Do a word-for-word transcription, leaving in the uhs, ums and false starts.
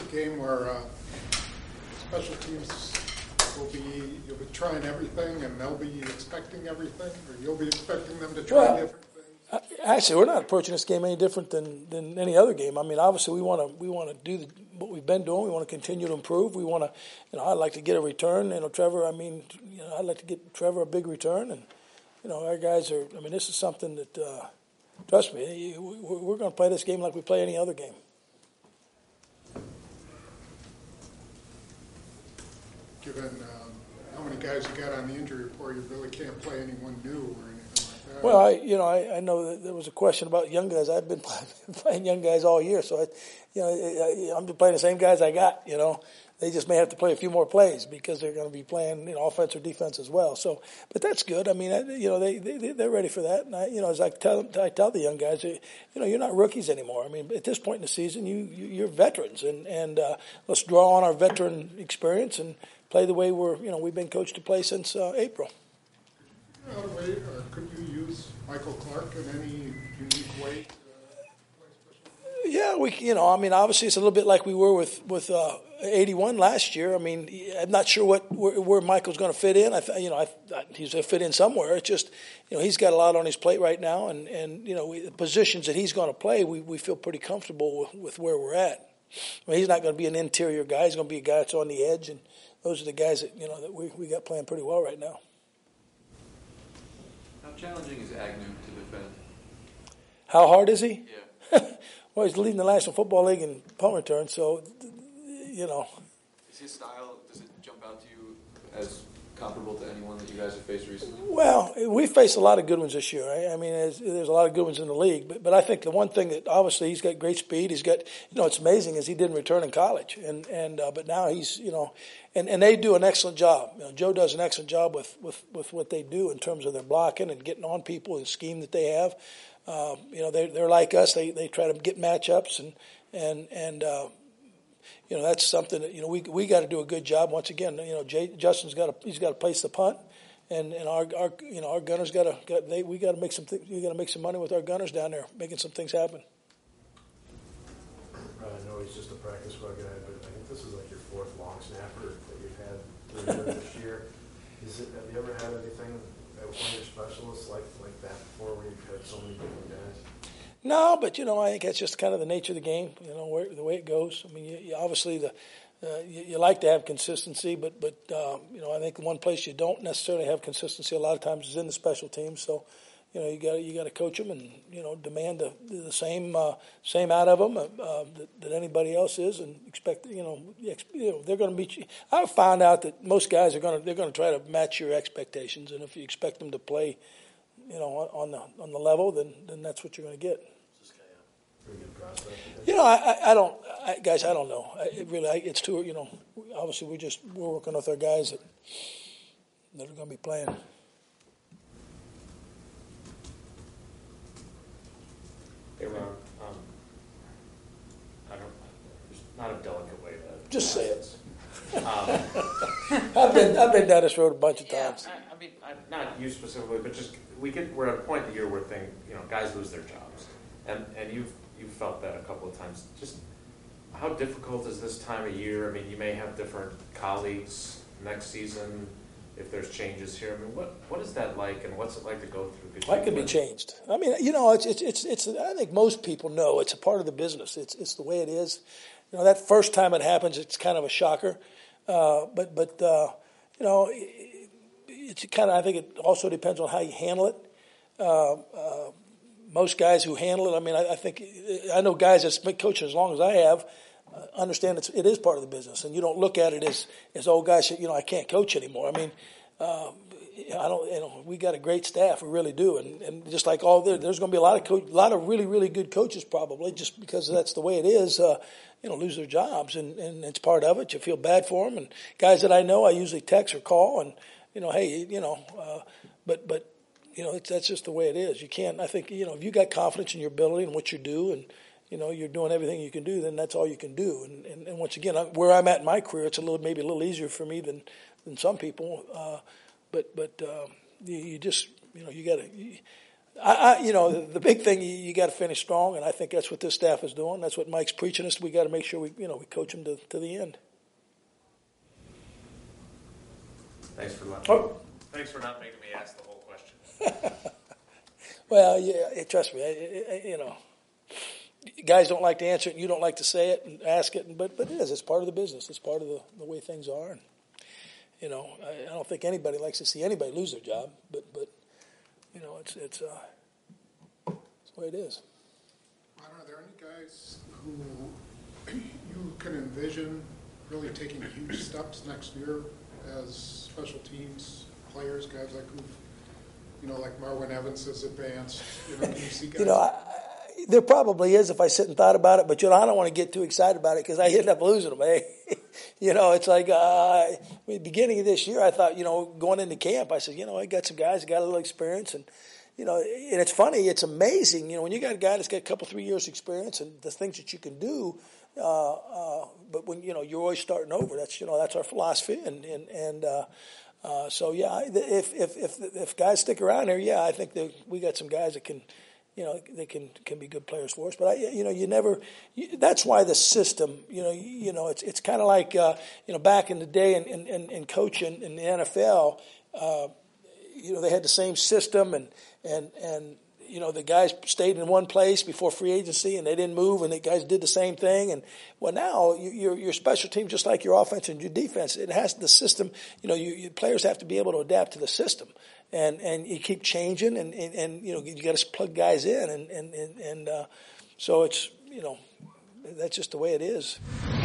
game where uh, special teams will be, you'll be trying everything and they'll be expecting everything, or you'll be expecting them to try well, different things? Actually, we're not approaching this game any different than, than any other game. I mean, obviously, we want to we want to do the, what we've been doing. We want to continue to improve. We want to, you know, I'd like to get a return. You know, Trevor. I mean, you know, I'd like to get Trevor a big return, and you know, our guys are. I mean, this is something that, uh, trust me, we're going to play this game like we play any other game. Given um, how many guys you got on the injury report, you really can't play anyone new or anything like that. Well, I, you know, I, I know that there was a question about young guys. I've been playing young guys all year, so I, you know, I'm playing the same guys I got. You know, they just may have to play a few more plays because they're going to be playing, you know, offense or defense as well. So, but that's good. I mean, I, you know, they they they're ready for that. And I, you know, as I tell I tell the young guys, you know, you're not rookies anymore. I mean, at this point in the season, you, you you're veterans, and and uh, let's draw on our veteran experience and play the way we're, you know, we've been coached to play since uh, April. How do we, or could you use Michael Clark in any unique way? To Yeah, we, you know, I mean, obviously it's a little bit like we were with with uh, eighty-one last year. I mean, I'm not sure what where, where Michael's going to fit in. I, th- you know, I, I, he's going to fit in somewhere. It's just, you know, he's got a lot on his plate right now, and and you know, we, the positions that he's going to play, we we feel pretty comfortable with, with where we're at. I mean, he's not going to be an interior guy. He's going to be a guy that's on the edge, and those are the guys that, you know, that we we got playing pretty well right now. How challenging is Agnew to defend? How hard is he? Yeah. Well, he's leading the National Football League in punt return, so, you know. Is his style, does it jump out to you as comparable to anyone that you guys have faced recently? Well, we faced a lot of good ones this year. Right? I mean, there's, there's a lot of good ones in the league. But, but I think the one thing that obviously he's got great speed. He's got, you know, it's amazing is he didn't return in college, and and uh, but now he's, you know, and, and they do an excellent job. You know, Joe does an excellent job with, with, with what they do in terms of their blocking and getting on people and the scheme that they have. Uh, you know, they're they're like us. They they try to get matchups and and and. Uh, You know, that's something that, you know, we we got to do a good job. Once again, you know, Jay, Justin's got to he's got to place the punt, and, and our our you know our gunners got to got they we got to make some th- we got to make some money with our gunners down there, making some things happen. I know he's just a practice squad guy, but I think this is like your fourth long snapper that you've had this year. Is it? Have you ever had anything that one of your specialists like like that before, where you've had so many different guys? No, but you know, I think that's just kind of the nature of the game. You know, where, the way it goes. I mean, you, you obviously the uh, you, you like to have consistency, but but uh, you know, I think one place you don't necessarily have consistency a lot of times is in the special teams. So, you know, you got you got to coach them and, you know, demand the the same uh, same out of them uh, uh, that, that anybody else is, and expect, you know, you know they're going to beat you. I've found out that most guys are going to they're going to try to match your expectations, and if you expect them to play, you know, on the on the level, then then that's what you're going to get. You know, I, I, I don't, I, guys. I don't know. I, it really, I, it's too. You know, obviously, we just we're working with our guys that that are going to be playing. Hey, Ron. Um, I don't. There's not a delicate way to just say it. Um, I've been I've been down this road a bunch of yeah, times. I, I mean, I, not you specifically, but just we get we're at a point in the year where thing you know guys lose their jobs, and and you've you've felt that a couple of times. Just how difficult is this time of year? I mean, you may have different colleagues next season if there's changes here. I mean, what what is that like, and what's it like to go through? That could be changed. I mean, you know, it's it's it's it's. I think most people know it's a part of the business. It's it's the way it is. You know, that first time it happens, it's kind of a shocker. Uh, but but uh, you know, it, it's kind of. I think it also depends on how you handle it. Uh, uh, most guys who handle it, I mean, I, I think I know guys that's been coaching as long as I have uh, understand it's, it is part of the business, and you don't look at it as as oh gosh, you know, I can't coach anymore. I mean, uh, I don't. You know, we got a great staff, we really do, and, and just like all there, there's going to be a lot of coach, a lot of really really good coaches probably just because that's the way it is. Uh, you know, lose their jobs, and, and it's part of it. You feel bad for them, and guys that I know, I usually text or call, and you know, hey, you know, uh, but but. You know, it's, that's just the way it is. You can't, I think, you know, if you got confidence in your ability and what you do and, you know, you're doing everything you can do, then that's all you can do. And, and, and once again, I, where I'm at in my career, it's a little, maybe a little easier for me than, than some people. Uh, but, but, uh, you, you just, you know, you got to, I, I, you know, the, the big thing, you, you got to finish strong, and I think that's what this staff is doing. That's what Mike's preaching us. We got to make sure we, you know, we coach them to, to the end. Thanks for letting. Oh. Thanks for not making me ask the whole question. Well, yeah, trust me, I, I, you know, guys don't like to answer it, and you don't like to say it and ask it, but but it is. It's part of the business. It's part of the, the way things are. And, you know, I, I don't think anybody likes to see anybody lose their job, but but you know, it's it's uh, it's the way it is. Ron, are there any guys who you can envision really taking huge steps next year as special teams players, guys like who, you know, like Marwin Evans has advanced? You know, can you see guys? You know, I, I, there probably is if I sit and thought about it, but you know, I don't want to get too excited about it because I end up losing them. Eh? You know, it's like uh, beginning of this year, I thought, you know, going into camp, I said, you know, I got some guys that got a little experience, and you know, and it's funny, it's amazing, you know, when you got a guy that's got a couple, three years experience and the things that you can do. Uh, uh, but when you know you're always starting over, that's you know that's our philosophy, and and and uh, uh, so yeah, if if if if guys stick around here, yeah, I think that we got some guys that can, you know, they can can be good players for us. But I, you know, you never. You, that's why the system, you know, you, you know, it's it's kind of like uh, you know back in the day in in, in, in coaching in the N F L, uh, you know, they had the same system, and and and. You know, the guys stayed in one place before free agency, and they didn't move, and the guys did the same thing. And well, now you, your your special team, just like your offense and your defense, it has the system. You know, you, you players have to be able to adapt to the system, and and you keep changing, and and, and you know you got to plug guys in, and and and, and uh, so it's you know that's just the way it is.